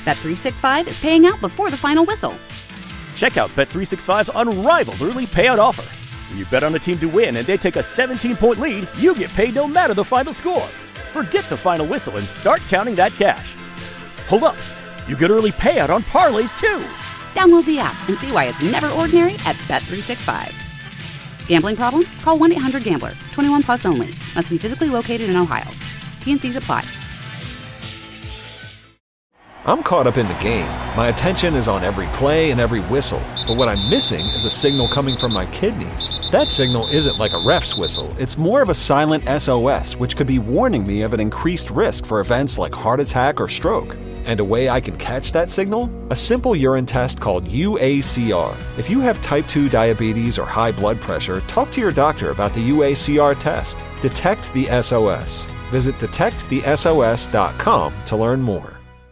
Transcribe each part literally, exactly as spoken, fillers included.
Bet three sixty-five is paying out before the final whistle. Check out Bet three sixty-five's unrivaled early payout offer. When you bet on a team to win and they take a seventeen-point lead, you get paid no matter the final score. Forget the final whistle and start counting that cash. Hold up. You get early payout on parlays, too. Download the app and see why it's never ordinary at Bet three sixty-five. Gambling problem? Call one eight hundred gambler. twenty-one plus only. Must be physically located in Ohio. T N Cs apply. I'm caught up in the game. My attention is on every play and every whistle. But what I'm missing is a signal coming from my kidneys. That signal isn't like a ref's whistle. It's more of a silent S O S, which could be warning me of an increased risk for events like heart attack or stroke. And a way I can catch that signal? A simple urine test called U A C R. If you have type two diabetes or high blood pressure, talk to your doctor about the U A C R test. Detect the S O S. Visit detect the S O S dot com to learn more.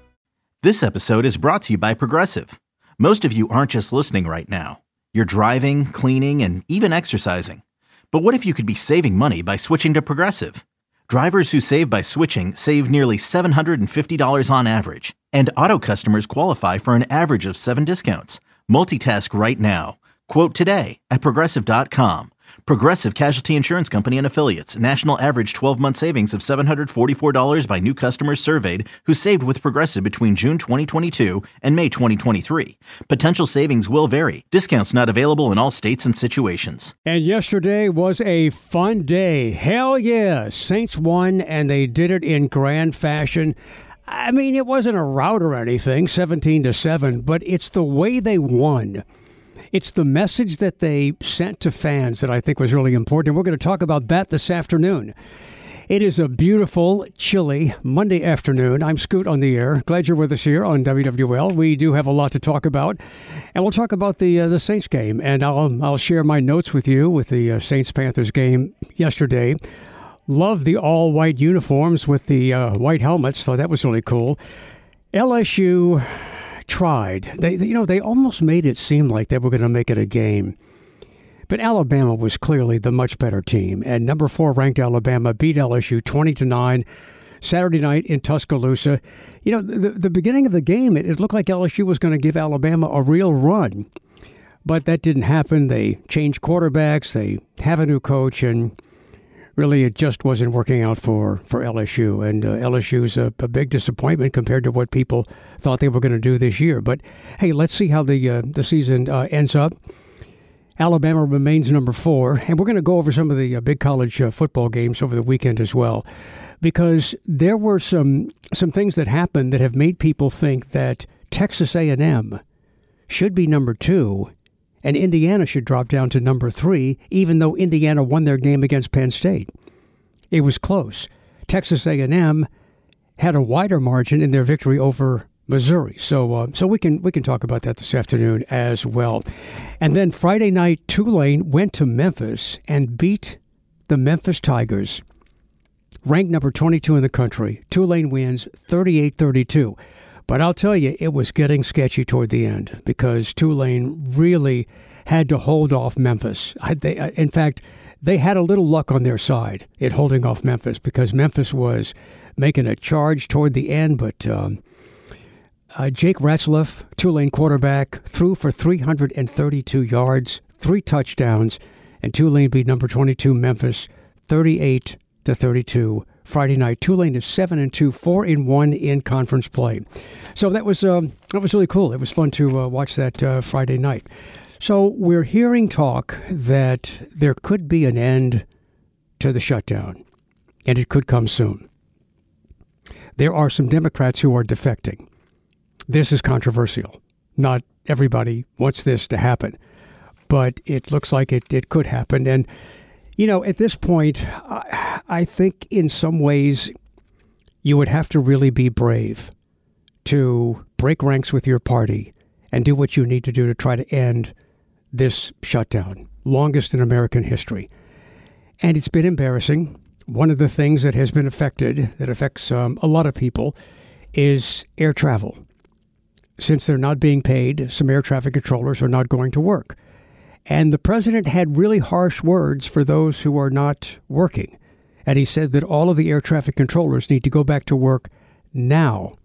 This episode is brought to you by Progressive. Most of you aren't just listening right now. You're driving, cleaning, and even exercising. But what if you could be saving money by switching to Progressive? Drivers who save by switching save nearly seven hundred fifty dollars on average. And auto customers qualify for an average of seven discounts. Multitask right now. Quote today at Progressive dot com. Progressive Casualty Insurance Company and Affiliates. National average twelve-month savings of seven hundred forty-four dollars by new customers surveyed who saved with Progressive between June twenty twenty-two and May twenty twenty-three. Potential savings will vary. Discounts not available in all states and situations. And yesterday was a fun day. Hell yeah. Saints won, and they did it in grand fashion. I mean, it wasn't a rout or anything, seventeen to seven, but it's the way they won. It's the message that they sent to fans that I think was really important. We're going to talk about that this afternoon. It is a beautiful, chilly Monday afternoon. I'm Scoot on the air. Glad you're with us here on W W L. We do have a lot to talk about, and we'll talk about the uh, the Saints game. And I'll I'll share my notes with you with the uh, Saints-Panthers game yesterday. Love the all-white uniforms with the uh, white helmets, so that was really cool. L S U tried. They, you know, they almost made it seem like they were going to make it a game. But Alabama was clearly the much better team. And number four ranked Alabama beat L S U twenty to nine Saturday night in Tuscaloosa. You know, the, the beginning of the game, it, it looked like L S U was going to give Alabama a real run. But that didn't happen. They changed quarterbacks. They have a new coach. And really, it just wasn't working out for, for L S U. And uh, L S U is a, a big disappointment compared to what people thought they were going to do this year. But, hey, let's see how the uh, the season uh, ends up. Alabama remains number four. And we're going to go over some of the uh, big college uh, football games over the weekend as well. Because there were some some things that happened that have made people think that Texas A and M should be number two and Indiana should drop down to number three, even though Indiana won their game against Penn State. It was close. Texas A and M had a wider margin in their victory over Missouri. So uh, so we can we can talk about that this afternoon as well. And then Friday night, Tulane went to Memphis and beat the Memphis Tigers, ranked number twenty-two in the country. Tulane wins thirty-eight thirty-two. But I'll tell you, it was getting sketchy toward the end because Tulane really had to hold off Memphis. I, they, in fact, they had a little luck on their side in holding off Memphis because Memphis was making a charge toward the end. But um, uh, Jake Retzlaff, Tulane quarterback, threw for three hundred thirty-two yards, three touchdowns, and Tulane beat number twenty-two Memphis thirty-eight to thirty-two. Friday night. Tulane is seven and two, four and one in conference play. So that was um, that was really cool. It was fun to uh, watch that uh, Friday night. So we're hearing talk that there could be an end to the shutdown, and it could come soon. There are some Democrats who are defecting. This is controversial. Not everybody wants this to happen, but it looks like it, it could happen. And you know, at this point, I, I think in some ways you would have to really be brave to break ranks with your party and do what you need to do to try to end this shutdown, longest in American history. And it's been embarrassing. One of the things that has been affected, that affects um, a lot of people, is air travel. Since they're not being paid, some air traffic controllers are not going to work. And the president had really harsh words for those who are not working. And he said that all of the air traffic controllers need to go back to work now.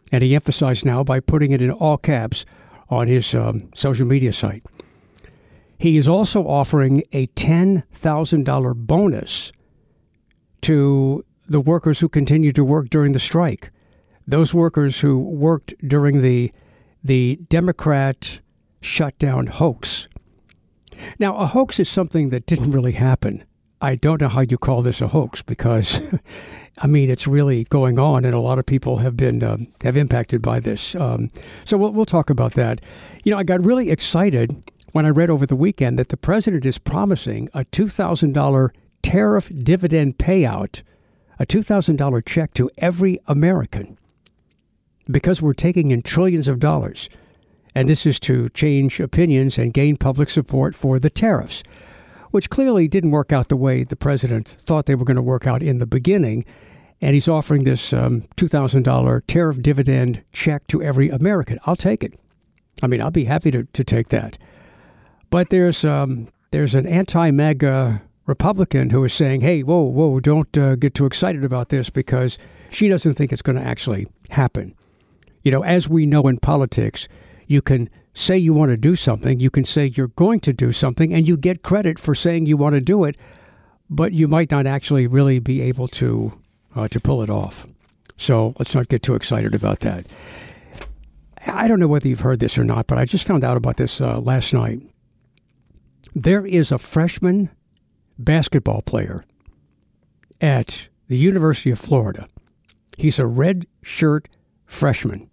And he emphasized now by putting it in all caps on his um, social media site. He is also offering a ten thousand dollars bonus to the workers who continue to work during the strike. Those workers who worked during the the Democrat shutdown hoax. Now, a hoax is something that didn't really happen. I don't know how you call this a hoax because, I mean, it's really going on, and a lot of people have been um, have impacted by this. Um, so we'll we'll talk about that. You know, I got really excited when I read over the weekend that the president is promising a two thousand dollars tariff dividend payout, a two thousand dollars check to every American, because we're taking in trillions of dollars. And this is to change opinions and gain public support for the tariffs, which clearly didn't work out the way the president thought they were going to work out in the beginning. And he's offering this um, two thousand dollars tariff dividend check to every American. I'll take it. I mean, I'll be happy to, to take that. But there's um, there's an anti-MAGA Republican who is saying, hey, whoa, whoa, don't uh, get too excited about this because she doesn't think it's going to actually happen. You know, as we know in politics, you can say you want to do something, you can say you're going to do something, and you get credit for saying you want to do it, but you might not actually really be able to uh, to pull it off. So let's not get too excited about that. I don't know whether you've heard this or not, but I just found out about this uh, last night. There is a freshman basketball player at the University of Florida. He's a red shirt freshman.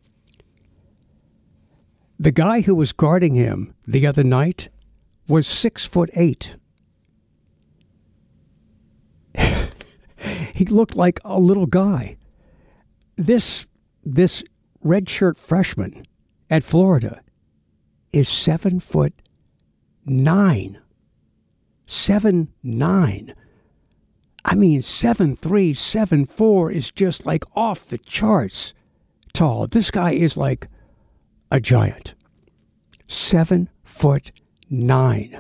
The guy who was guarding him the other night was six foot eight. He looked like a little guy. This this redshirt freshman at Florida is seven foot nine. Seven nine. I mean, seven three, seven four is just like off the charts tall. This guy is like a giant. Seven foot nine.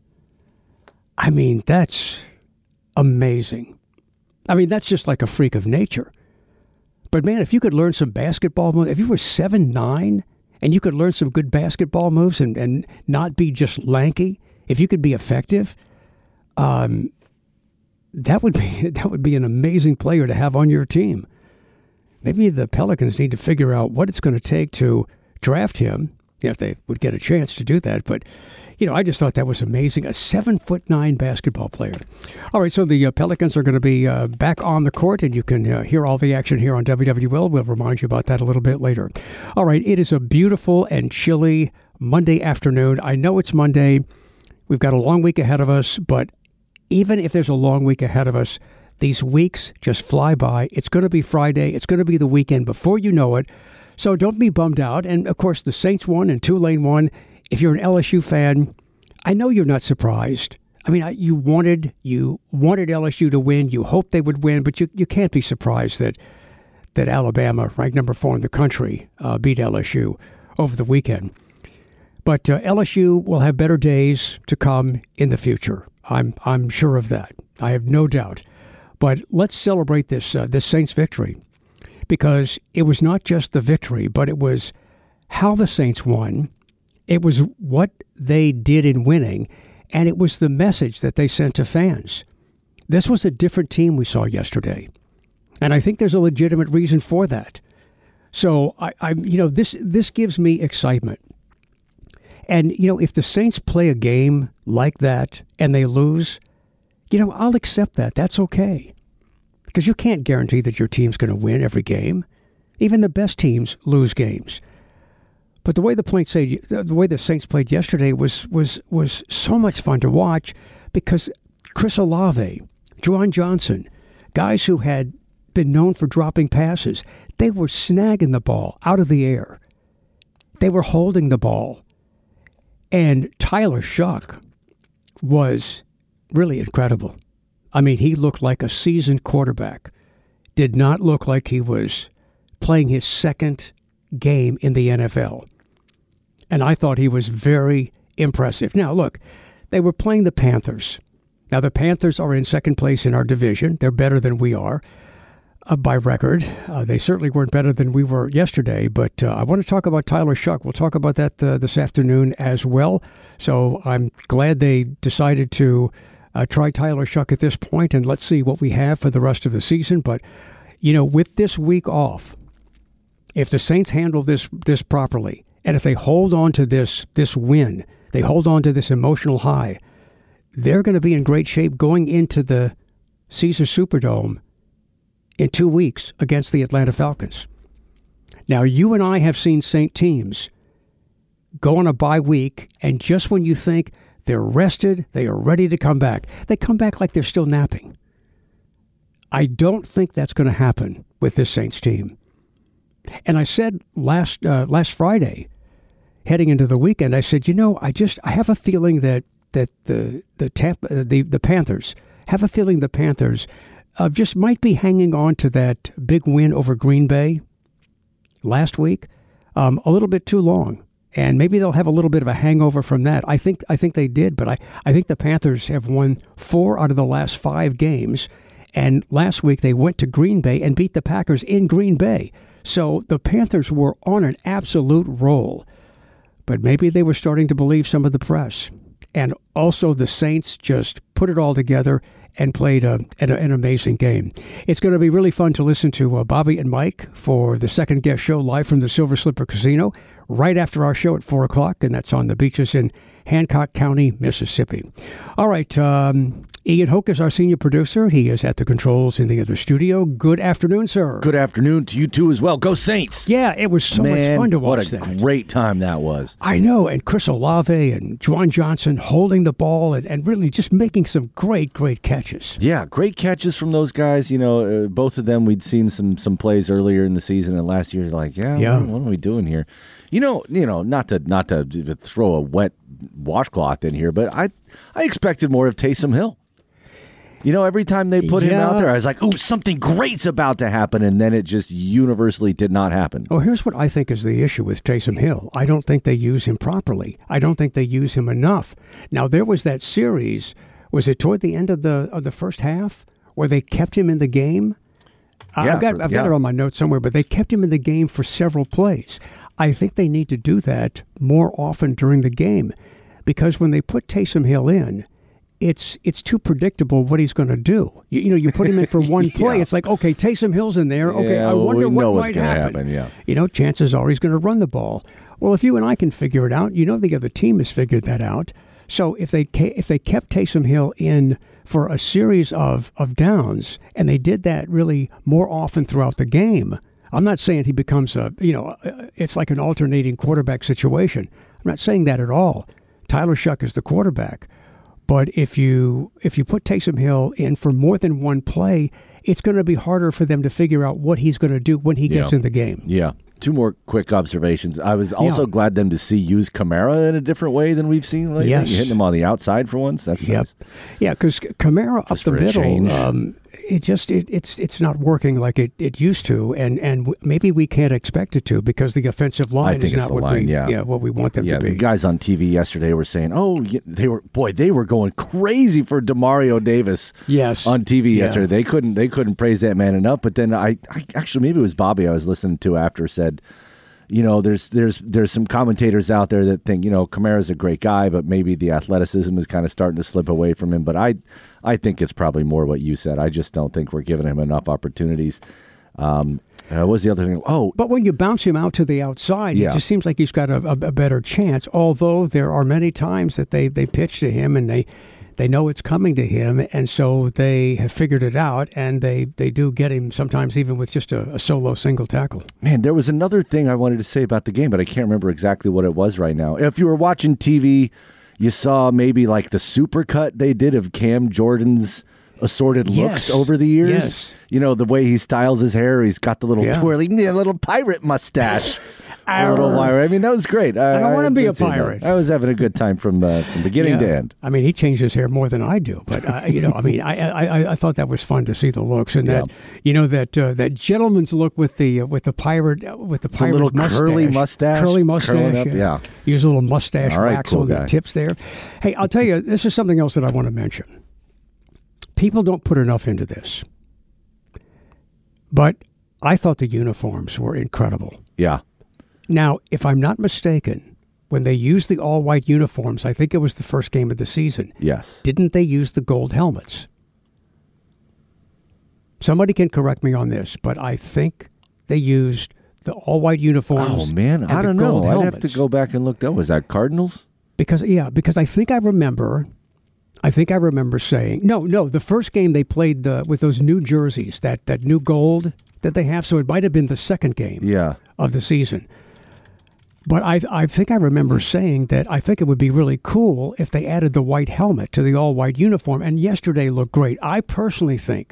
I mean, that's amazing. I mean, that's just like a freak of nature. But man, if you could learn some basketball moves, if you were seven nine and you could learn some good basketball moves and, and not be just lanky, if you could be effective, um, that would be that would be an amazing player to have on your team. Maybe the Pelicans need to figure out what it's going to take to draft him, if they would get a chance to do that. But, you know, I just thought that was amazing. A seven foot nine basketball player. All right, so the uh, Pelicans are going to be uh, back on the court, and you can uh, hear all the action here on W W L. We'll remind you about that a little bit later. All right, it is a beautiful and chilly Monday afternoon. I know it's Monday. We've got a long week ahead of us, but even if there's a long week ahead of us, these weeks just fly by. It's going to be Friday. It's going to be the weekend before you know it. So don't be bummed out. And, of course, the Saints won and Tulane won. If you're an L S U fan, I know you're not surprised. I mean, you wanted you wanted L S U to win. You hoped they would win, but you, you can't be surprised that that Alabama, ranked number four in the country, uh, beat L S U over the weekend. But uh, L S U will have better days to come in the future. I'm I'm sure of that. I have no doubt. But let's celebrate this uh, this Saints victory, because it was not just the victory, but it was how the Saints won. It was what they did in winning, and it was the message that they sent to fans. This was a different team we saw yesterday, and I think there's a legitimate reason for that. So I, I you know, this this gives me excitement. And, you know, if the Saints play a game like that and they lose, you know, I'll accept that. That's okay. Because you can't guarantee that your team's going to win every game. Even the best teams lose games. But the way the Saints played, the way the Saints played yesterday was was was so much fun to watch, because Chris Olave, Juwan Johnson, guys who had been known for dropping passes, they were snagging the ball out of the air. They were holding the ball. And Tyler Shough was really incredible. I mean, he looked like a seasoned quarterback. Did not look like he was playing his second game in the N F L. And I thought he was very impressive. Now, look, they were playing the Panthers. Now, the Panthers are in second place in our division. They're better than we are. uh, by record. Uh, they certainly weren't better than we were yesterday, but uh, I want to talk about Tyler Shough. We'll talk about that uh, this afternoon as well. So I'm glad they decided to uh, try Tyler Shough at this point, and let's see what we have for the rest of the season. But, you know, with this week off, if the Saints handle this this properly, and if they hold on to this this win, they hold on to this emotional high, they're going to be in great shape going into the Caesars Superdome in two weeks against the Atlanta Falcons. Now, you and I have seen Saint teams go on a bye week, and just when you think they're rested, they are ready to come back, they come back like they're still napping. I don't think that's going to happen with this Saints team. And I said last uh, last Friday, heading into the weekend, I said, you know, I just I have a feeling that that the the Tampa, the the Panthers have a feeling the Panthers uh, just might be hanging on to that big win over Green Bay last week um, a little bit too long, and maybe they'll have a little bit of a hangover from that. I think I think they did, but I I think the Panthers have won four out of the last five games, and last week they went to Green Bay and beat the Packers in Green Bay. So the Panthers were on an absolute roll, but maybe they were starting to believe some of the press. And also the Saints just put it all together and played a, an, an amazing game. It's going to be really fun to listen to uh, Bobby and Mike for the second guest show live from the Silver Slipper Casino right after our show at four o'clock, and that's on the beaches in Hancock County, Mississippi. All right, um, Ian Hoke is our senior producer. He is at the controls in the other studio. Good afternoon, sir. Good afternoon to you, too, as well. Go Saints. Yeah, it was so Man, much fun to watch what a that. great time that was. I know, and Chris Olave and Juwan Johnson holding the ball and, and really just making some great, great catches. Yeah, great catches from those guys. You know, uh, both of them, we'd seen some some plays earlier in the season, and last year, like, yeah, yeah. What, what are we doing here? You know, you know, not to not to throw a wet washcloth in here, but I I expected more of Taysom Hill. You know, every time they put yeah. him out there, I was like, "Ooh, something great's about to happen," and then it just universally did not happen. Well, here's what I think is the issue with Taysom Hill. I don't think they use him properly. I don't think they use him enough. Now, there was that series. Was it toward the end of the of the first half where they kept him in the game? Yeah, I've got I've yeah. got it on my notes somewhere, but they kept him in the game for several plays. I think they need to do that more often during the game, because when they put Taysom Hill in, it's it's too predictable what he's going to do. You, you know, you put him in for one play, yeah. it's like, okay, Taysom Hill's in there. Okay, yeah, I well, wonder we what know might what's gonna happen. happen. Yeah, you know, chances are he's going to run the ball. Well, if you and I can figure it out, you know, the other team has figured that out. So if they if they kept Taysom Hill in for a series of of downs, and they did that really more often throughout the game. I'm not saying he becomes a, you know, it's like an alternating quarterback situation. I'm not saying that at all. Tyler Shough is the quarterback. But if you if you put Taysom Hill in for more than one play, it's going to be harder for them to figure out what he's going to do when he gets yeah. in the game. Yeah. Two more quick observations. I was also yeah. glad them to see use Kamara in a different way than we've seen lately. Yes. You're hitting him on the outside for once. That's yep. nice. Yeah, because Kamara Just up the for a change. middle, um, it just it, it's it's not working like it, it used to, and and w- maybe we can't expect it to because the offensive line I think is it's not the what line, we yeah. what we want them Yeah, to be. the guys on T V yesterday were saying, "Oh, yeah, they were boy, they were going crazy for Demario Davis." Yes, on T V yeah. yesterday, they couldn't they couldn't praise that man enough. But then I, I actually maybe it was Bobby I was listening to after said, you know, there's there's there's some commentators out there that think, you know, Kamara's a great guy, but maybe the athleticism is kind of starting to slip away from him. But I I think it's probably more what you said. I just don't think we're giving him enough opportunities. Um, uh, what was the other thing? Oh, but when you bounce him out to the outside, yeah. it just seems like he's got a, a, a better chance. Although there are many times that they, they pitch to him and they they know it's coming to him, and so they have figured it out, and they, they do get him sometimes even with just a, a solo single tackle. Man, there was another thing I wanted to say about the game, but I can't remember exactly what it was right now. If you were watching T V, you saw maybe like the supercut they did of Cam Jordan's assorted looks yes. over the years. Yes. You know, the way he styles his hair, he's got the little yeah. twirly, a little pirate mustache. A little wire. I mean, that was great. I, I don't want to be a did see that. pirate. I was having a good time from uh, from beginning yeah. to end. I mean, he changed his hair more than I do, but uh, you know, I mean, I, I I thought that was fun to see the looks and that Yeah. you know that uh, that gentleman's look with the uh, with the pirate uh, with the pirate little mustache, curly mustache, curly curling mustache. up, yeah. yeah. Use a little mustache All right, wax cool on guy. the tips there. Hey, I'll tell you, this is something else that I want to mention. People don't put enough into this. But I thought the uniforms were incredible. Yeah. Now, if I'm not mistaken, when they used the all-white uniforms, I think it was the first game of the season. Yes. Didn't they use the gold helmets? Somebody can correct me on this, but I think they used the all-white uniforms. Oh, man, I don't know. I'd have to go back and look. That was that Cardinals? Because, yeah, because I think I remember, I think I remember saying, no, no, the first game they played the, with those new jerseys, that, that new gold that they have, so it might have been the second game yeah. of the season. But I I think I remember saying that I think it would be really cool if they added the white helmet to the all-white uniform, and yesterday looked great. I personally think,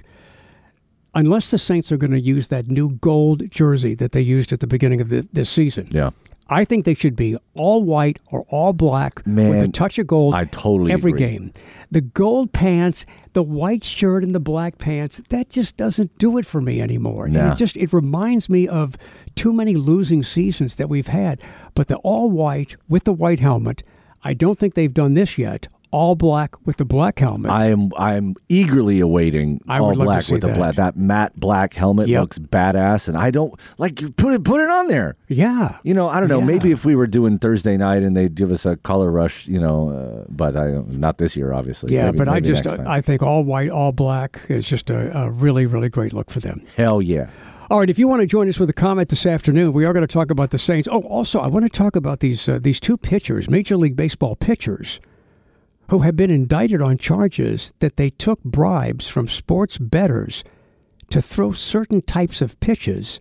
unless the Saints are going to use that new gold jersey that they used at the beginning of the, this season, yeah. I think they should be all white or all black Man, with a touch of gold I totally every agree. game. The gold pants, the white shirt and the black pants, that just doesn't do it for me anymore. Nah. And it just it reminds me of too many losing seasons that we've had. But the all white with the white helmet, I don't think they've done this yet. All black with the black helmet. I am I'm eagerly awaiting I all would love to black see with the that. black. That matte black helmet Yep. looks badass, and I don't like you put it put it on there. Yeah. You know, I don't know. Yeah. Maybe if we were doing Thursday night and they'd give us a color rush, you know, uh, but I not this year, obviously. Yeah, Maybe- but I maybe just next time. I think all white, all black is just a, a really, really great look for them. Hell yeah. All right, if you want to join us with a comment this afternoon, we are going to talk about the Saints. Oh, also, I want to talk about these uh, these two pitchers, Major League Baseball pitchers, who have been indicted on charges that they took bribes from sports bettors to throw certain types of pitches,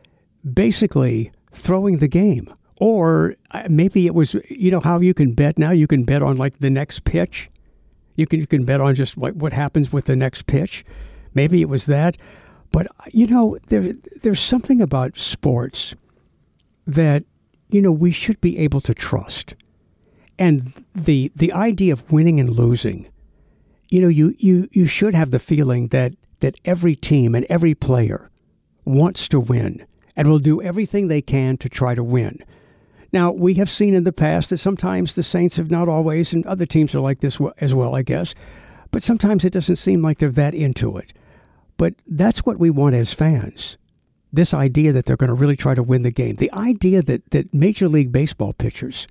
basically throwing the game. Or uh, maybe it was, you know how you can bet now? You can bet on like the next pitch. You can you can bet on just what, what happens with the next pitch. Maybe it was that. But, you know, there there's something about sports that, you know, we should be able to trust. And the the idea of winning and losing, you know, you, you, you should have the feeling that, that every team and every player wants to win and will do everything they can to try to win. Now, we have seen in the past that sometimes the Saints have not always, and other teams are like this as well, I guess, but sometimes it doesn't seem like they're that into it. But that's what we want as fans, this idea that they're going to really try to win the game. The idea that, that Major League Baseball pitchers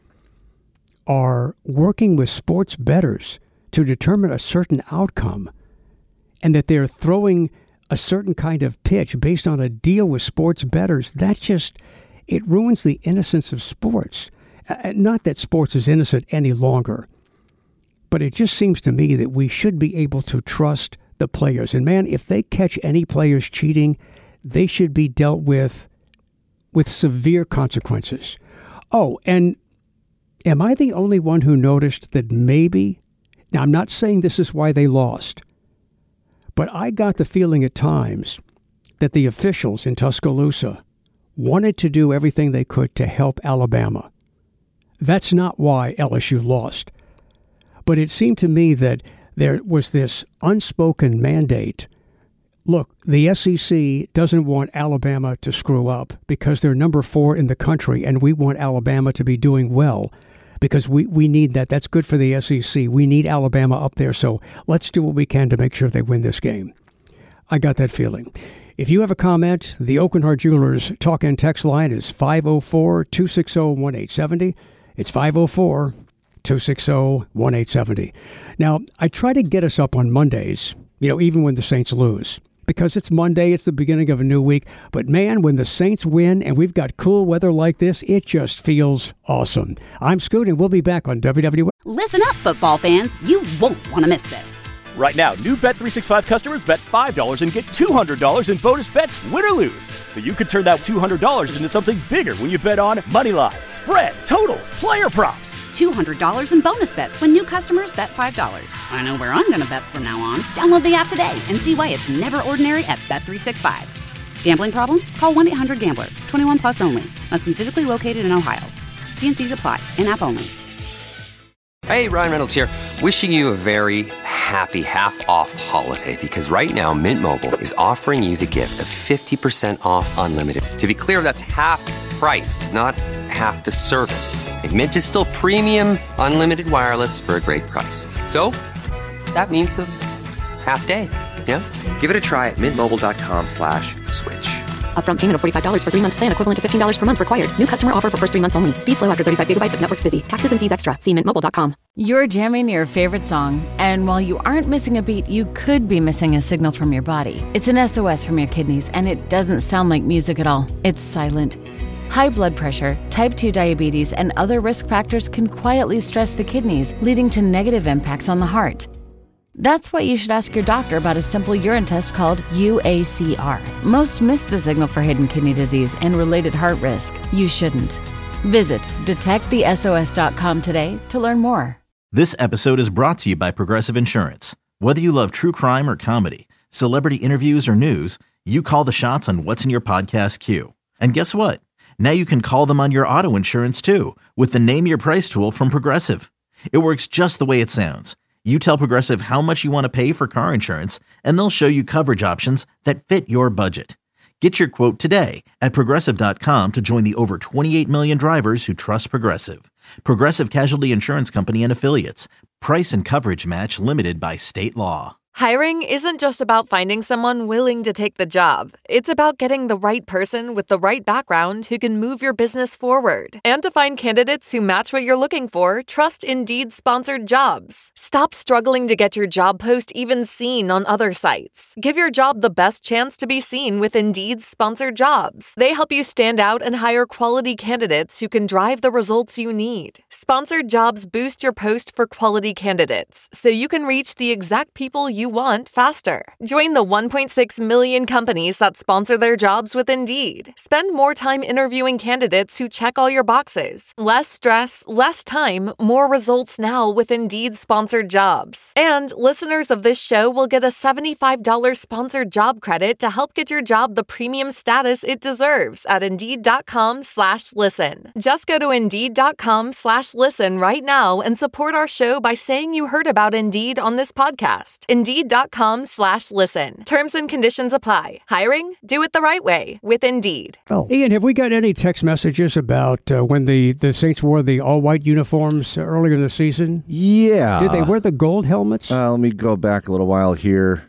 are working with sports bettors to determine a certain outcome and that they're throwing a certain kind of pitch based on a deal with sports bettors, that just, it ruins the innocence of sports. Uh, not that sports is innocent any longer, but it just seems to me that we should be able to trust the players. And man, if they catch any players cheating, they should be dealt with with severe consequences. Oh, and am I the only one who noticed that maybe, now I'm not saying this is why they lost, but I got the feeling at times that the officials in Tuscaloosa wanted to do everything they could to help Alabama. That's not why L S U lost. But it seemed to me that there was this unspoken mandate. Look, the S E C doesn't want Alabama to screw up because they're number four in the country, and we want Alabama to be doing well because we, we need that. That's good for the S E C. We need Alabama up there, so let's do what we can to make sure they win this game. I got that feeling. If you have a comment, the Oakenhart Jewelers talk and text line is five oh four, two six oh, one eight seven oh. It's five oh four, two six oh, one eight seven oh. Now, I try to get us up on Mondays, you know, even when the Saints lose, because it's Monday, it's the beginning of a new week. But man, when the Saints win and we've got cool weather like this, it just feels awesome. I'm Scoot, and we'll be back on W W F. Listen up, football fans. You won't want to miss this. Right now, new Bet three sixty-five customers bet five dollars and get two hundred dollars in bonus bets, win or lose. So you could turn that two hundred dollars into something bigger when you bet on money line, spread, totals, player props. two hundred dollars in bonus bets when new customers bet five dollars. I know where I'm going to bet from now on. Download the app today and see why it's never ordinary at Bet three sixty-five. Gambling problem? Call one eight hundred gambler. twenty-one plus only. Must be physically located in Ohio. T N Cs apply. In-app only. Hey, Ryan Reynolds here. Wishing you a very happy half-off holiday because right now Mint Mobile is offering you the gift of fifty percent off unlimited. To be clear, that's half price, not half the service. And Mint is still premium unlimited wireless for a great price. So that means a half day. Yeah? Give it a try at mintmobile.com slash switch. Upfront payment of forty-five dollars for three-month plan equivalent to fifteen dollars per month required. New customer offer for first three months only. Speed slow after thirty-five gigabytes if network's busy. Taxes and fees extra. See mint mobile dot com. You're jamming your favorite song, and while you aren't missing a beat, you could be missing a signal from your body. It's an S O S from your kidneys, and it doesn't sound like music at all. It's silent. High blood pressure, type two diabetes, and other risk factors can quietly stress the kidneys, leading to negative impacts on the heart. That's why you should ask your doctor about a simple urine test called U A C R. Most miss the signal for hidden kidney disease and related heart risk. You shouldn't. Visit detect the S O S dot com today to learn more. This episode is brought to you by Progressive Insurance. Whether you love true crime or comedy, celebrity interviews or news, you call the shots on what's in your podcast queue. And guess what? Now you can call them on your auto insurance too with the Name Your Price tool from Progressive. It works just the way it sounds. You tell Progressive how much you want to pay for car insurance, and they'll show you coverage options that fit your budget. Get your quote today at Progressive dot com to join the over twenty-eight million drivers who trust Progressive. Progressive Casualty Insurance Company and Affiliates. Price and coverage match limited by state law. Hiring isn't just about finding someone willing to take the job. It's about getting the right person with the right background who can move your business forward. And to find candidates who match what you're looking for, trust Indeed-sponsored jobs. Stop struggling to get your job post even seen on other sites. Give your job the best chance to be seen with Indeed-sponsored jobs. They help you stand out and hire quality candidates who can drive the results you need. Sponsored jobs boost your post for quality candidates, so you can reach the exact people you want faster. Join the one point six million companies that sponsor their jobs with Indeed. Spend more time interviewing candidates who check all your boxes. Less stress, less time, more results now with Indeed-sponsored jobs. And listeners of this show will get a seventy-five dollars sponsored job credit to help get your job the premium status it deserves at Indeed.com slash listen. Just go to Indeed.com slash listen right now and support our show by saying you heard about Indeed on this podcast. Indeed.com slash listen. Terms and conditions apply. Hiring? Do it the right way with Indeed. Oh, Ian, have we got any text messages about uh, when the, the Saints wore the all-white uniforms earlier in the season? Yeah. Did they wear the gold helmets? Uh, let me go back a little while here.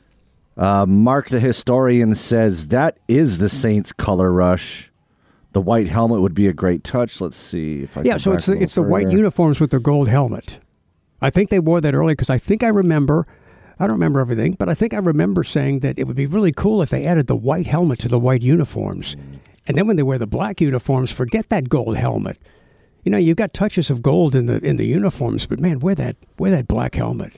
Uh, Mark the Historian says that is the Saints color rush. The white helmet would be a great touch. Let's see if I Yeah, can so it's the, it's the white uniforms with the gold helmet. I think they wore that early because I think I remember, I don't remember everything, but I think I remember saying that it would be really cool if they added the white helmet to the white uniforms. And then when they wear the black uniforms, forget that gold helmet. You know, you've got touches of gold in the in the uniforms, but man, wear that wear that black helmet.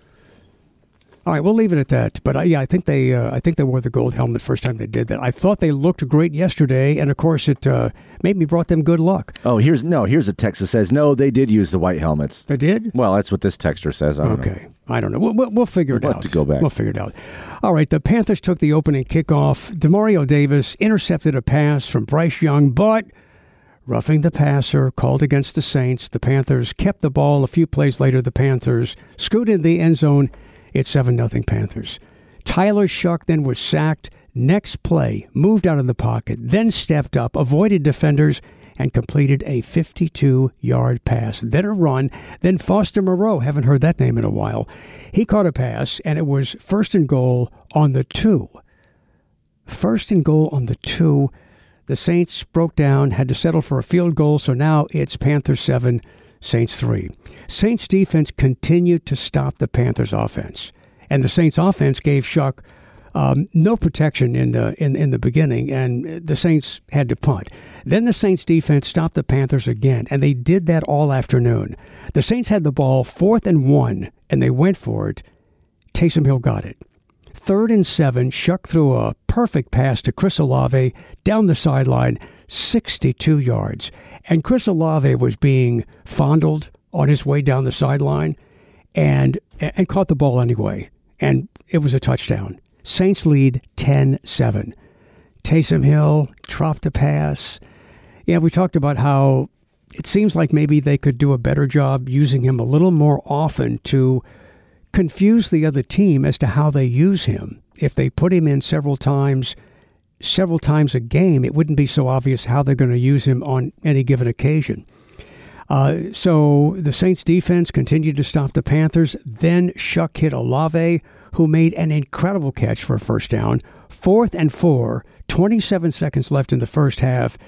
All right, we'll leave it at that. But uh, yeah, I think they uh, I think they wore the gold helmet first time they did that. I thought they looked great yesterday, and of course it uh, maybe brought them good luck. Oh, here's no, here's a text that says no, they did use the white helmets. They did? Well, that's what this texter says. I don't okay, know. I don't know. We'll, we'll, we'll figure it we'll out. Have to go back. We'll figure it out. All right, the Panthers took the opening kickoff. Demario Davis intercepted a pass from Bryce Young, but roughing the passer called against the Saints. The Panthers kept the ball. A few plays later, the Panthers scooted in the end zone. It's seven nothing Panthers. Tyler Shuck then was sacked. Next play, moved out of the pocket, then stepped up, avoided defenders, and completed a fifty-two-yard pass. Then a run. Then Foster Moreau, haven't heard that name in a while. He caught a pass, and it was first and goal on the two. First and goal on the two. The Saints broke down, had to settle for a field goal, so now it's Panthers seven, Saints three. Saints defense continued to stop the Panthers offense. And the Saints offense gave Shuck um, no protection in the in, in the beginning, and the Saints had to punt. Then the Saints defense stopped the Panthers again, and they did that all afternoon. The Saints had the ball fourth and one, and they went for it. Taysom Hill got it. Third and seven, Shuck threw a perfect pass to Chris Olave down the sideline, sixty-two yards. And Chris Olave was being fondled on his way down the sideline and and caught the ball anyway. And it was a touchdown. Saints lead ten seven. Taysom Hill dropped a pass. Yeah, we talked about how it seems like maybe they could do a better job using him a little more often to confuse the other team as to how they use him. If they put him in several times, several times a game, it wouldn't be so obvious how they're going to use him on any given occasion. Uh, so the Saints defense continued to stop the Panthers. Then Shuck hit Olave, who made an incredible catch for a first down. Fourth and four, twenty-seven seconds left in the first half.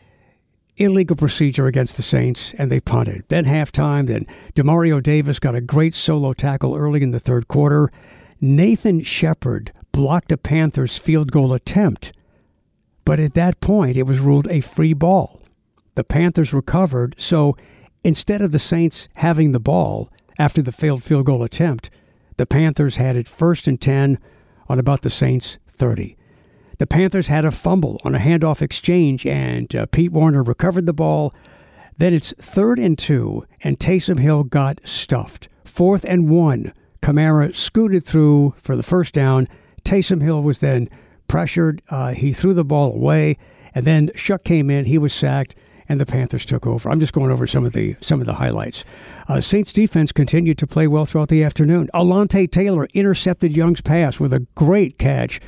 Illegal procedure against the Saints, and they punted. Then halftime, then Demario Davis got a great solo tackle early in the third quarter. Nathan Shepard blocked a Panthers field goal attempt, but at that point, it was ruled a free ball. The Panthers recovered, so instead of the Saints having the ball after the failed field goal attempt, the Panthers had it first and ten on about the Saints' thirty. The Panthers had a fumble on a handoff exchange, and uh, Pete Warner recovered the ball. Then it's third and two, and Taysom Hill got stuffed. Fourth and one, Kamara scooted through for the first down. Taysom Hill was then pressured. Uh, he threw the ball away, and then Shuck came in. He was sacked, and the Panthers took over. I'm just going over some of the some of the highlights. Uh, Saints defense continued to play well throughout the afternoon. Alontae Taylor intercepted Young's pass with a great catch.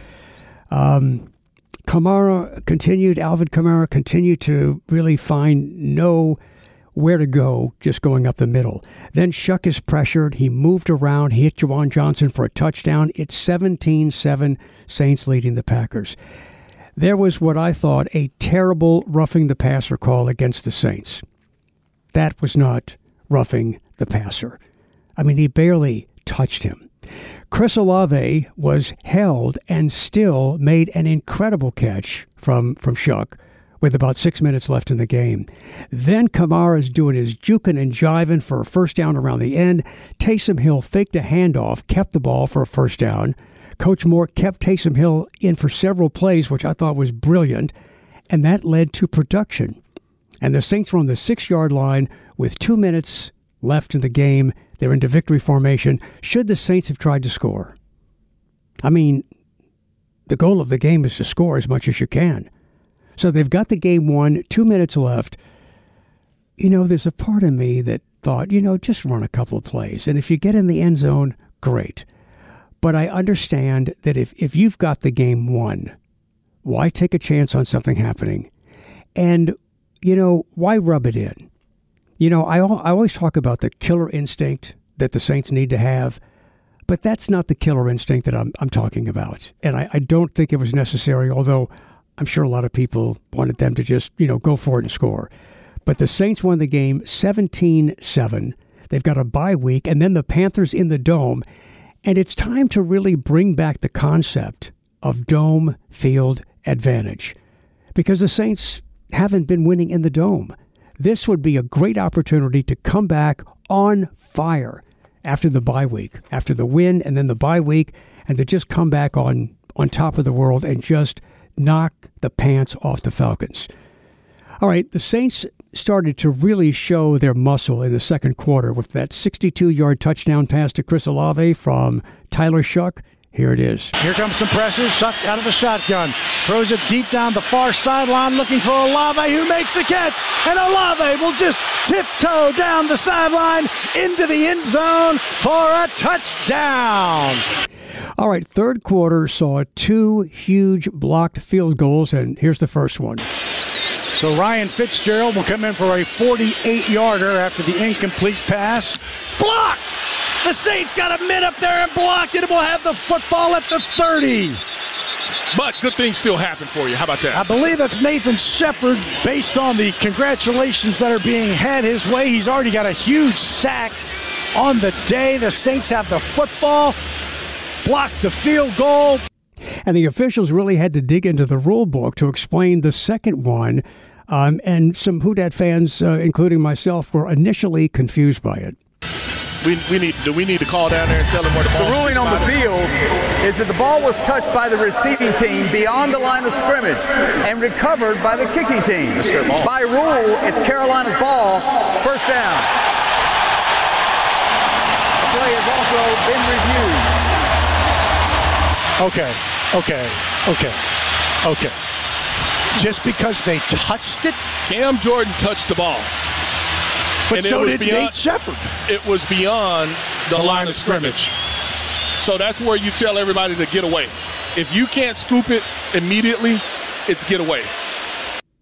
Um, Kamara continued, Alvin Kamara continued to really find no where to go, just going up the middle. Then Shuck is pressured. He moved around. He hit Juwan Johnson for a touchdown. It's seventeen seven, Saints leading the Packers. There was what I thought a terrible roughing the passer call against the Saints. That was not roughing the passer. I mean, he barely touched him. Chris Olave was held and still made an incredible catch from, from Shuck with about six minutes left in the game. Then Kamara's doing his juking and jiving for a first down around the end. Taysom Hill faked a handoff, kept the ball for a first down. Coach Moore kept Taysom Hill in for several plays, which I thought was brilliant, and that led to production. And the Saints were on the six-yard line with two minutes left in the game. They're into victory formation. Should the Saints have tried to score? I mean, the goal of the game is to score as much as you can. So they've got the game won, two minutes left. You know, there's a part of me that thought, you know, just run a couple of plays. And if you get in the end zone, great. But I understand that if, if you've got the game won, why take a chance on something happening? And, you know, why rub it in? You know, I, I always talk about the killer instinct that the Saints need to have, but that's not the killer instinct that I'm, I'm talking about. And I, I don't think it was necessary, although I'm sure a lot of people wanted them to just, you know, go for it and score. But the Saints won the game seventeen seven. They've got a bye week, and then the Panthers in the Dome. And it's time to really bring back the concept of dome field advantage, because the Saints haven't been winning in the Dome. This would be a great opportunity to come back on fire after the bye week, after the win and then the bye week, and to just come back on, on top of the world and just knock the pants off the Falcons. All right, the Saints started to really show their muscle in the second quarter with that sixty-two-yard touchdown pass to Chris Olave from Tyler Shuck. Here it is. Here comes some pressure. Shuck out of the shotgun. Throws it deep down the far sideline looking for Olave, who makes the catch. And Olave will just tiptoe down the sideline into the end zone for a touchdown. All right, third quarter saw two huge blocked field goals, and here's the first one. So Ryan Fitzgerald will come in for a forty-eight-yarder after the incomplete pass. Blocked! The Saints got a mid up there and blocked it, and will have the football at the thirty. But good things still happen for you. How about that? I believe that's Nathan Shepard, based on the congratulations that are being had his way. He's already got a huge sack on the day. The Saints have the football, blocked the field goal. And the officials really had to dig into the rule book to explain the second one. Um, and some Who Dat fans, uh, including myself, were initially confused by it. We, we need do we need to call down there and tell them where the ball is? The ruling on the field is that the ball was touched by the receiving team beyond the line of scrimmage and recovered by the kicking team. By rule, it's Carolina's ball, first down. The play has also been reviewed. Okay, okay, okay, okay. Just because they touched it? Cam Jordan touched the ball. But and so it was did beyond, Nate Shepard. It was beyond the, the line, line of scrimmage. scrimmage. So that's where you tell everybody to get away. If you can't scoop it immediately, it's get away.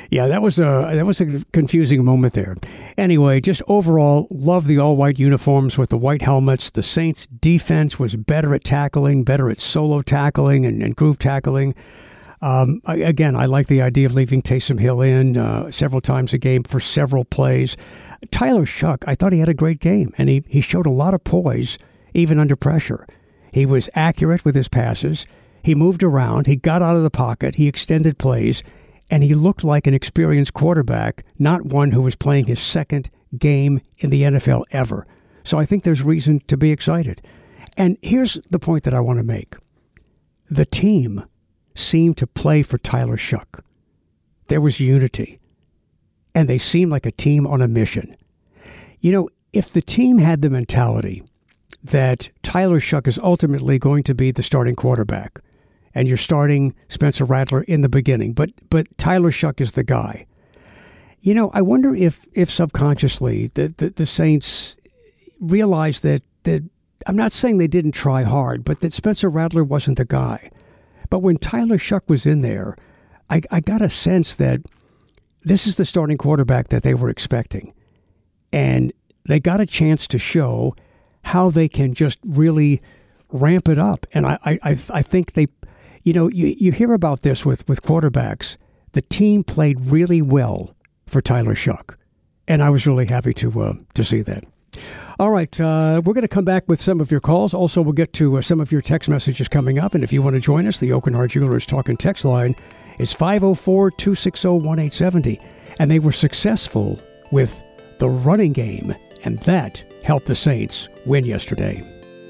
Yeah, that was a that was a confusing moment there. Anyway, just overall, love the all-white uniforms with the white helmets. The Saints' defense was better at tackling, better at solo tackling and, and groove tackling. Um, I, again, I like the idea of leaving Taysom Hill in uh, several times a game for several plays. Tyler Shough, I thought he had a great game, and he, he showed a lot of poise, even under pressure. He was accurate with his passes. He moved around. He got out of the pocket. He extended plays, and he looked like an experienced quarterback, not one who was playing his second game in the N F L ever. So I think there's reason to be excited. And here's the point that I want to make. The team seemed to play for Tyler Shough. There was unity, and they seemed like a team on a mission. You know, if the team had the mentality that Tyler Shough is ultimately going to be the starting quarterback, and you're starting Spencer Rattler in the beginning, but but Tyler Shough is the guy. You know, I wonder if if subconsciously the, the, the Saints realized that, that, I'm not saying they didn't try hard, but that Spencer Rattler wasn't the guy. But when Tyler Shough was in there, I, I got a sense that this is the starting quarterback that they were expecting. And they got a chance to show how they can just really ramp it up. And I I, I think they, you know, you, you hear about this with, with quarterbacks. The team played really well for Tyler Shough. And I was really happy to uh, to see that. All right, uh, we're going to come back with some of your calls. Also, we'll get to uh, some of your text messages coming up. And if you want to join us, the Oakenhart Jewelers Talk and Text line is five oh four, two six oh, one eight seven oh. And they were successful with the running game, and that helped the Saints win yesterday.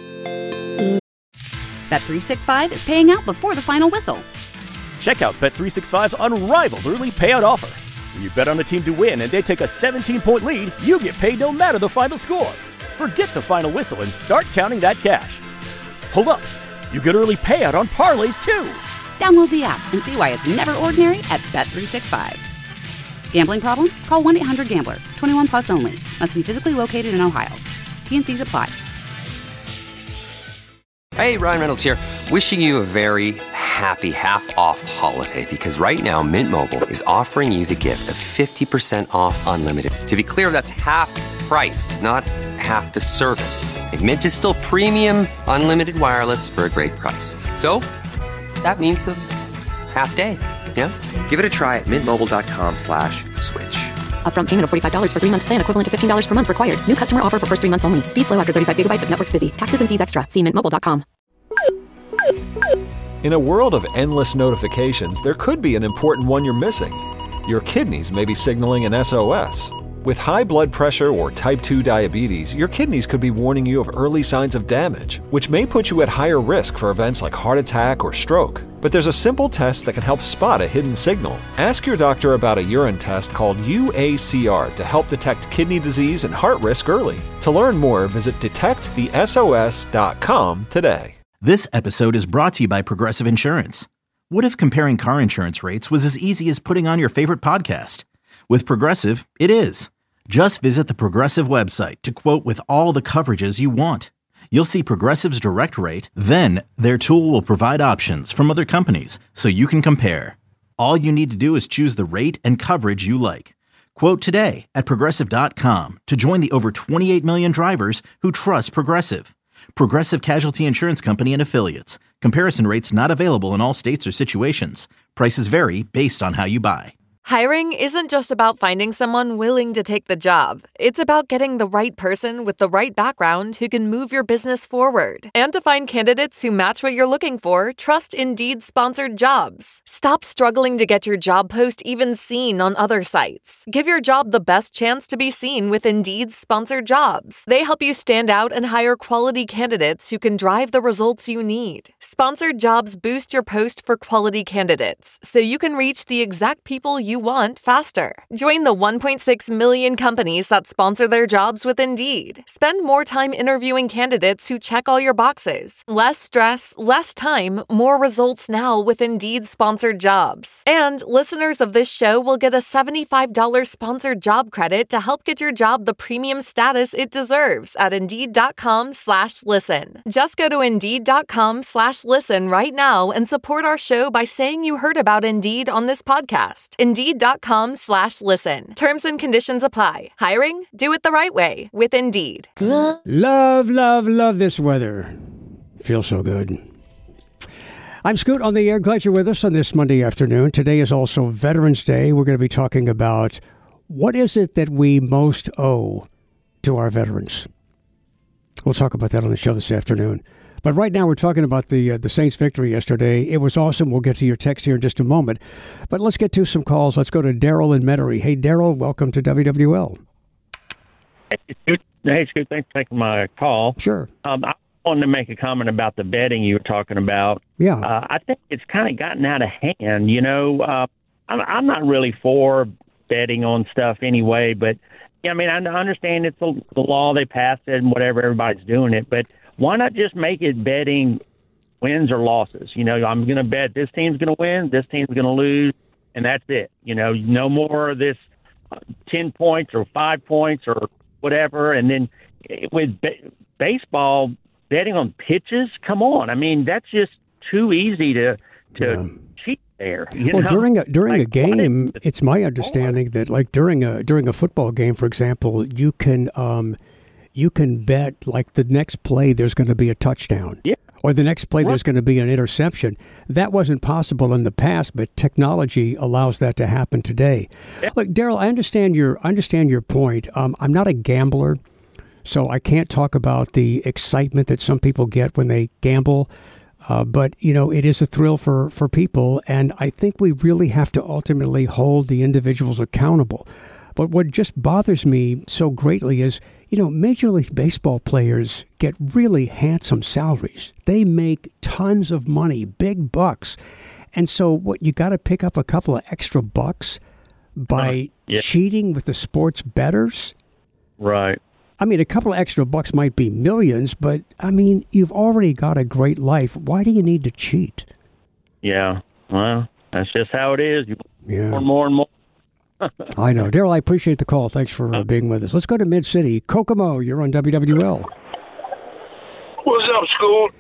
Bet three sixty-five is paying out before the final whistle. Check out Bet three sixty-five's unrivaled early payout offer. When you bet on a team to win and they take a seventeen-point lead, you get paid no matter the final score. Forget the final whistle and start counting that cash. Hold up. You get early payout on parlays, too. Download the app and see why it's never ordinary at Bet three sixty-five. Gambling problem? Call one eight hundred gambler. twenty-one plus only. Must be physically located in Ohio. T and C's apply. Hey, Ryan Reynolds here. Wishing you a very happy half-off holiday, because right now Mint Mobile is offering you the gift of fifty percent off unlimited. To be clear, that's half price, not half the service. And Mint is still premium unlimited wireless for a great price. So that means a half day. Yeah? Give it a try at mintmobile.com slash switch. Upfront payment of forty-five dollars for three-month plan equivalent to fifteen dollars per month required. New customer offer for first three months only. Speed slow after thirty-five gigabytes if network's busy. Taxes and fees extra. See mint mobile dot com. In a world of endless notifications, there could be an important one you're missing. Your kidneys may be signaling an S O S. With high blood pressure or type two diabetes, your kidneys could be warning you of early signs of damage, which may put you at higher risk for events like heart attack or stroke. But there's a simple test that can help spot a hidden signal. Ask your doctor about a urine test called U A C R to help detect kidney disease and heart risk early. To learn more, visit detect the S O S dot com today. This episode is brought to you by Progressive Insurance. What if comparing car insurance rates was as easy as putting on your favorite podcast? With Progressive, it is. Just visit the Progressive website to quote with all the coverages you want. You'll see Progressive's direct rate, then their tool will provide options from other companies so you can compare. All you need to do is choose the rate and coverage you like. Quote today at Progressive dot com to join the over twenty-eight million drivers who trust Progressive. Progressive Casualty Insurance Company and Affiliates. Comparison rates not available in all states or situations. Prices vary based on how you buy. Hiring isn't just about finding someone willing to take the job. It's about getting the right person with the right background who can move your business forward. And to find candidates who match what you're looking for, trust Indeed sponsored jobs. Stop struggling to get your job post even seen on other sites. Give your job the best chance to be seen with Indeed sponsored jobs. They help you stand out and hire quality candidates who can drive the results you need. Sponsored jobs boost your post for quality candidates, so you can reach the exact people you want faster. Join the one point six million companies that sponsor their jobs with Indeed. Spend more time interviewing candidates who check all your boxes. Less stress, less time, more results now with Indeed sponsored jobs. And listeners of this show will get a seventy-five dollars sponsored job credit to help get your job the premium status it deserves at Indeed.com slash listen. Just go to Indeed.com slash listen right now and support our show by saying you heard about Indeed on this podcast. Indeed Indeed.com slash listen. Terms and conditions apply. Hiring? Do it the right way with Indeed. Love, love, love this weather. Feels so good. I'm Scoot on the air. Glad you're with us on this Monday afternoon. Today is also Veterans Day. We're going to be talking about what is it that we most owe to our veterans. We'll talk about that on the show this afternoon. But right now we're talking about the uh, the Saints' victory yesterday. It was awesome. We'll get to your text here in just a moment. But let's get to some calls. Let's go to Daryl in Metairie. Hey, Daryl, welcome to W W L. Hey, Scoot. Hey, Scoot, thanks for taking my call. Sure. Um, I wanted to make a comment about the betting you were talking about. Yeah. Uh, I think it's kind of gotten out of hand. You know, uh, I'm, I'm not really for betting on stuff anyway, but, yeah, I mean, I understand it's the, the law, they passed it and whatever, everybody's doing it, but why not just make it betting wins or losses? You know, I'm going to bet this team's going to win, this team's going to lose, and that's it. You know, no more of this ten points or five points or whatever. And then with b- baseball, betting on pitches, come on. I mean, that's just too easy to to Yeah. cheat there. You Well, know? during a during Like, a game, it's my understanding that, like during a during a football game, for example, you can um, you can bet like the next play there's going to be a touchdown, yeah. or the next play there's going to be an interception. That wasn't possible in the past, but technology allows that to happen today. Yeah. Look, Daryl, I understand your I understand your point. Um, I'm not a gambler, so I can't talk about the excitement that some people get when they gamble. Uh, but, you know, it is a thrill for, for people, and I think we really have to ultimately hold the individuals accountable. But what just bothers me so greatly is, you know, Major League Baseball players get really handsome salaries. They make tons of money, big bucks. And so what you got to pick up a couple of extra bucks by Uh, yeah. cheating with the sports bettors? Right. I mean, a couple of extra bucks might be millions, but, I mean, you've already got a great life. Why do you need to cheat? Yeah. Well, that's just how it is. You Yeah. more and more and more. I know. Daryl, I appreciate the call. Thanks for uh, being with us. Let's go to Mid-City. Kokomo, you're on W W L. What's up, Scoot?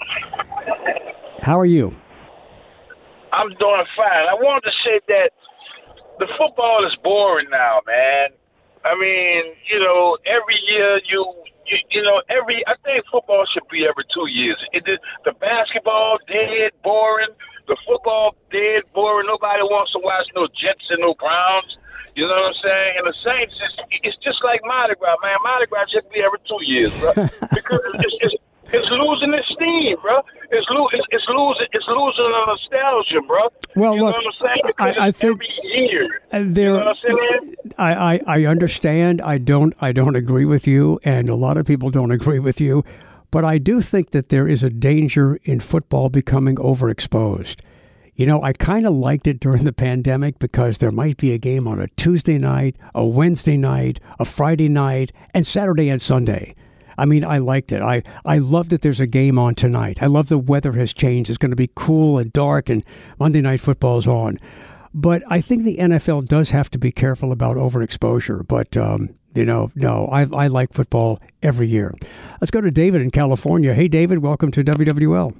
How are you? I'm doing fine. I wanted to say that the football is boring now, man. I mean, you know, every year you, you, you know, every. I think football should be every two years. It is, the basketball dead, boring. The football dead, boring. Nobody wants to watch no Jets and no Browns. You know what I'm saying? And the Saints, is, it's just like Mardi Gras, man. Mardi Gras should be every two years, bro. Because it's, it's, it's losing its steam, bro. It's, lo- it's, it's losing it's losing the nostalgia, bro. Well, you look, know what I'm saying? Because I, I it's think every year. uh, there. You know what I'm saying? I, I, I understand. I don't. I don't agree with you, and a lot of people don't agree with you. But I do think that there is a danger in football becoming overexposed. You know, I kind of liked it during the pandemic because there might be a game on a Tuesday night, a Wednesday night, a Friday night, and Saturday and Sunday. I mean, I liked it. I, I love that there's a game on tonight. I love the weather has changed. It's going to be cool and dark, and Monday Night Football is on. But I think the N F L does have to be careful about overexposure. But, um, you know, no, I, I like football every year. Let's go to David in California. Hey, David, welcome to W W L.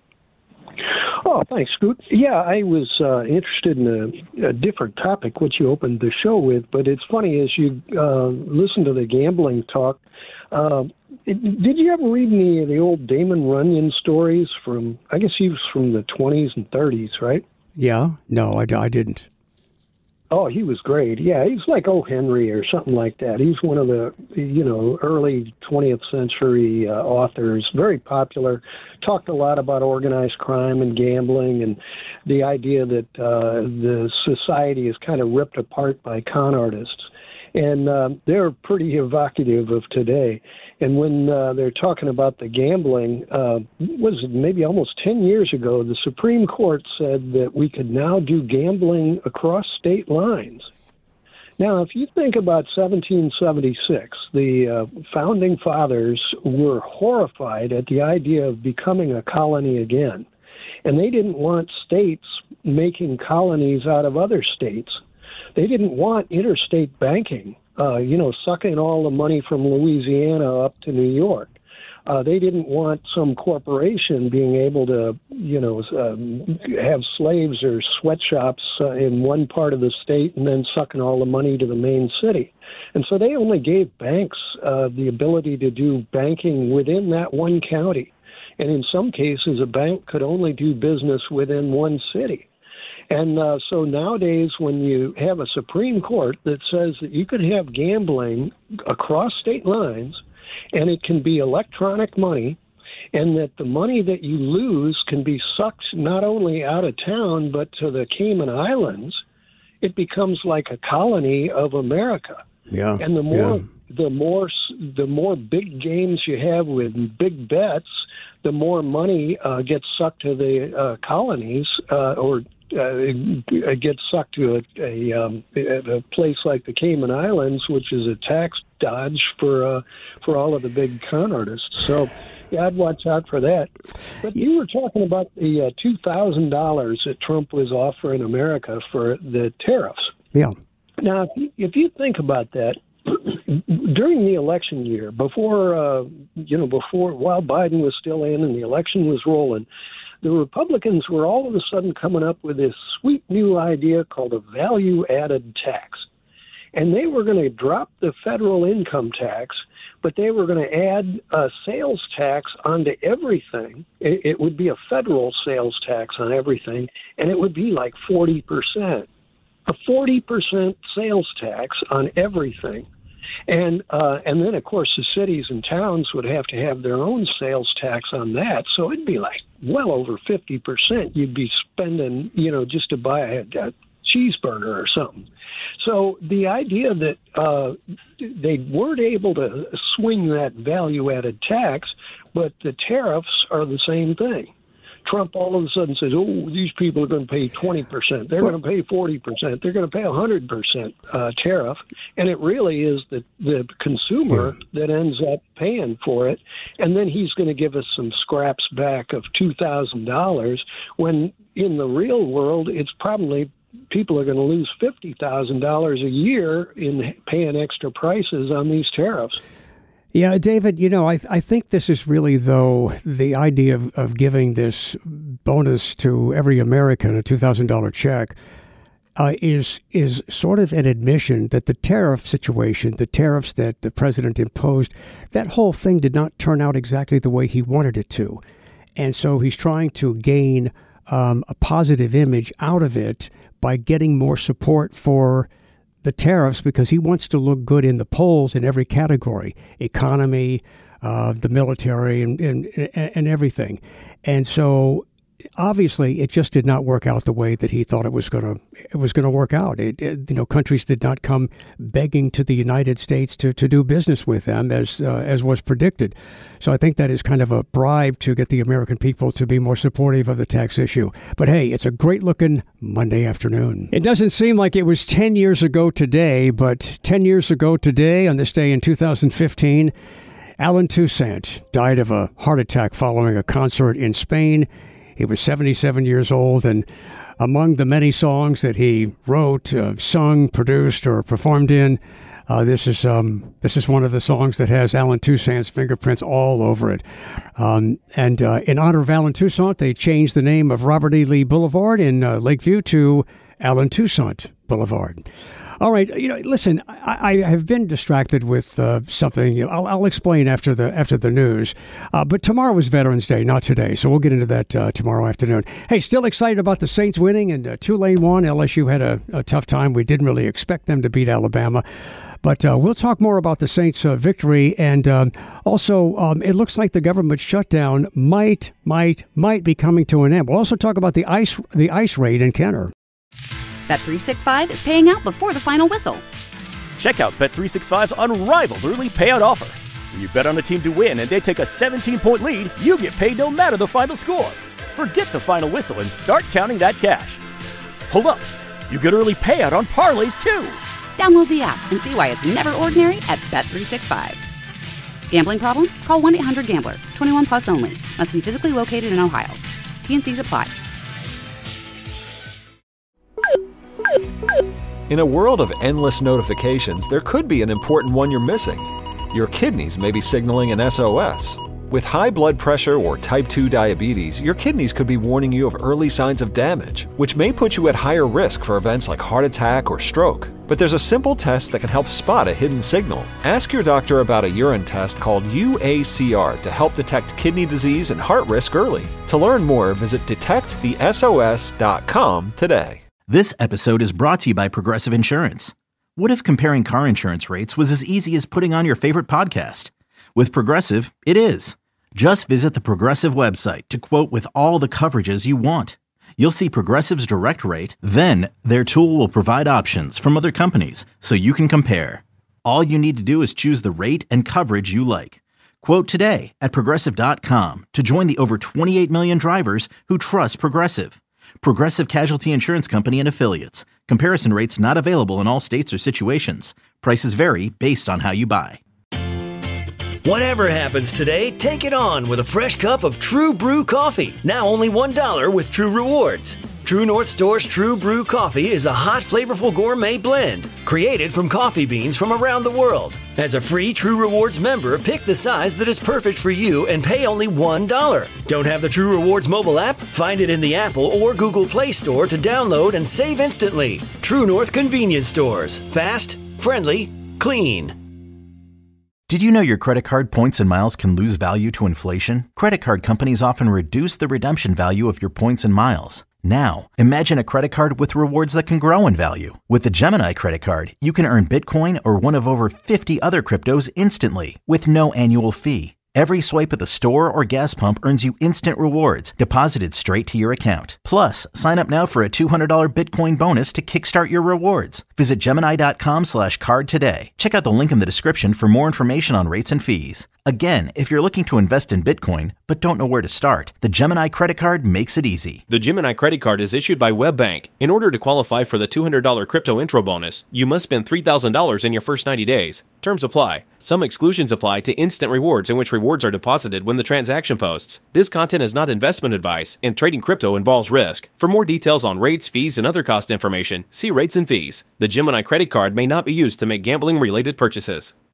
Oh, thanks, Scoot. Yeah, I was uh, interested in a, a different topic, which you opened the show with, but it's funny, as you uh, listen to the gambling talk, uh, it, did you ever read any of the old Damon Runyon stories from, I guess he was from the twenties and thirties, right? Yeah, no, I, I didn't. Oh, he was great. Yeah, he's like O. Henry or something like that. He's one of the, you know, early twentieth century uh, authors, very popular, talked a lot about organized crime and gambling and the idea that uh, the society is kind of ripped apart by con artists. And uh, they're pretty evocative of today. And when uh, they're talking about the gambling, uh, was it maybe almost ten years ago, the Supreme Court said that we could now do gambling across state lines. Now, if you think about seventeen seventy-six, the uh, founding fathers were horrified at the idea of becoming a colony again. And they didn't want states making colonies out of other states. They didn't want interstate banking, uh, you know, sucking all the money from Louisiana up to New York. Uh, they didn't want some corporation being able to, you know, um, have slaves or sweatshops uh, in one part of the state and then sucking all the money to the main city. And so they only gave banks uh, the ability to do banking within that one county. And in some cases, a bank could only do business within one city. And uh, so nowadays, when you have a Supreme Court that says that you could have gambling across state lines, and it can be electronic money, and that the money that you lose can be sucked not only out of town but to the Cayman Islands, it becomes like a colony of America. Yeah. And the more yeah. the more the more big games you have with big bets, the more money uh, gets sucked to the uh, colonies, uh, or uh, it gets sucked to a, a, um, a place like the Cayman Islands, which is a tax dodge for uh, for all of the big con artists. So, yeah, I'd watch out for that. But you were talking about the uh, two thousand dollars that Trump was offering America for the tariffs. Yeah. Now, if you, if you think about that, during the election year, before, uh, you know, before, while Biden was still in and the election was rolling, the Republicans were all of a sudden coming up with this sweet new idea called a value-added tax. And they were going to drop the federal income tax, but they were going to add a sales tax onto everything. It, it would be a federal sales tax on everything, and it would be like forty percent. A forty percent sales tax on everything. And uh, and then, of course, the cities and towns would have to have their own sales tax on that. So it'd be like well over fifty percent you'd be spending, you know, just to buy a, a cheeseburger or something. So the idea that uh, they weren't able to swing that value-added tax, but the tariffs are the same thing. Trump all of a sudden says, oh, these people are going to pay twenty percent. They're going to pay forty percent. They're going to pay one hundred percent uh, tariff. And it really is the, the consumer yeah. that ends up paying for it. And then he's going to give us some scraps back of two thousand dollars when in the real world, it's probably people are going to lose fifty thousand dollars a year in paying extra prices on these tariffs. Yeah, David, you know, I I think this is really, though, the idea of, of giving this bonus to every American, a two thousand dollars check, uh, is is sort of an admission that the tariff situation, the tariffs that the president imposed, that whole thing did not turn out exactly the way he wanted it to. And so he's trying to gain um, a positive image out of it by getting more support for the tariffs, because he wants to look good in the polls in every category, economy, uh, the military, and, and and everything. And so obviously it just did not work out the way that he thought it was going to it was going to work out. It, it, you know, countries did not come begging to the United States to, to do business with them as uh, as was predicted. So I think that is kind of a bribe to get the American people to be more supportive of the tax issue. But hey, it's a great looking Monday afternoon. It doesn't seem like it was ten years ago today, but ten years ago today, on this day in two thousand fifteen, Alan Toussaint died of a heart attack following a concert in Spain. He was seventy-seven years old, and among the many songs that he wrote, uh, sung, produced, or performed in, uh, this is um, this is one of the songs that has Alan Toussaint's fingerprints all over it. Um, and uh, in honor of Alan Toussaint, they changed the name of Robert E. Lee Boulevard in uh, Lakeview to Alan Toussaint Boulevard. All right, you know, listen, I, I have been distracted with uh, something. I'll, I'll explain after the after the news. Uh, but tomorrow is Veterans Day, not today, so we'll get into that uh, tomorrow afternoon. Hey, still excited about the Saints winning, and uh, Tulane won. L S U had a, a tough time. We didn't really expect them to beat Alabama. But uh, we'll talk more about the Saints' uh, victory. And um, also, um, it looks like the government shutdown might, might, might be coming to an end. We'll also talk about the ice the ice raid in Kenner. Bet three sixty-five is paying out before the final whistle. Check out Bet three sixty-five's unrivaled early payout offer. When you bet on a team to win and they take a seventeen-point lead, you get paid no matter the final score. Forget the final whistle and start counting that cash. Hold up. You get early payout on parlays, too. Download the app and see why it's never ordinary at Bet three sixty-five. Gambling problem? Call one eight hundred gambler. twenty-one plus only. Must be physically located in Ohio. T and C's apply. In a world of endless notifications, there could be an important one you're missing. Your kidneys may be signaling an S O S. With high blood pressure or type two diabetes, your kidneys could be warning you of early signs of damage, which may put you at higher risk for events like heart attack or stroke. But there's a simple test that can help spot a hidden signal. Ask your doctor about a urine test called U A C R to help detect kidney disease and heart risk early. To learn more, visit detect the S O S dot com today. This episode is brought to you by Progressive Insurance. What if comparing car insurance rates was as easy as putting on your favorite podcast? With Progressive, it is. Just visit the Progressive website to quote with all the coverages you want. You'll see Progressive's direct rate, then their tool will provide options from other companies so you can compare. All you need to do is choose the rate and coverage you like. Quote today at Progressive dot com to join the over twenty-eight million drivers who trust Progressive. Progressive Casualty Insurance Company and Affiliates. Comparison rates not available in all states or situations. Prices vary based on how you buy. Whatever happens today, take it on with a fresh cup of True Brew coffee. Now only one dollar with True Rewards. True North Store's True Brew coffee is a hot, flavorful gourmet blend created from coffee beans from around the world. As a free True Rewards member, pick the size that is perfect for you and pay only one dollar. Don't have the True Rewards mobile app? Find it in the Apple or Google Play Store to download and save instantly. True North Convenience Stores. Fast, friendly, clean. Did you know your credit card points and miles can lose value to inflation? Credit card companies often reduce the redemption value of your points and miles. Now, imagine a credit card with rewards that can grow in value. With the Gemini credit card, you can earn Bitcoin or one of over fifty other cryptos instantly with no annual fee. Every swipe at the store or gas pump earns you instant rewards deposited straight to your account. Plus, sign up now for a two hundred dollars Bitcoin bonus to kickstart your rewards. Visit Gemini.com slash card today. Check out the link in the description for more information on rates and fees. Again, if you're looking to invest in Bitcoin but don't know where to start, the Gemini credit card makes it easy. The Gemini credit card is issued by WebBank. In order to qualify for the two hundred dollars crypto intro bonus, you must spend three thousand dollars in your first ninety days. Terms apply. Some exclusions apply to instant rewards in which rewards are deposited when the transaction posts. This content is not investment advice, and trading crypto involves risk. For more details on rates, fees, and other cost information, see rates and fees. The Gemini credit card may not be used to make gambling-related purchases.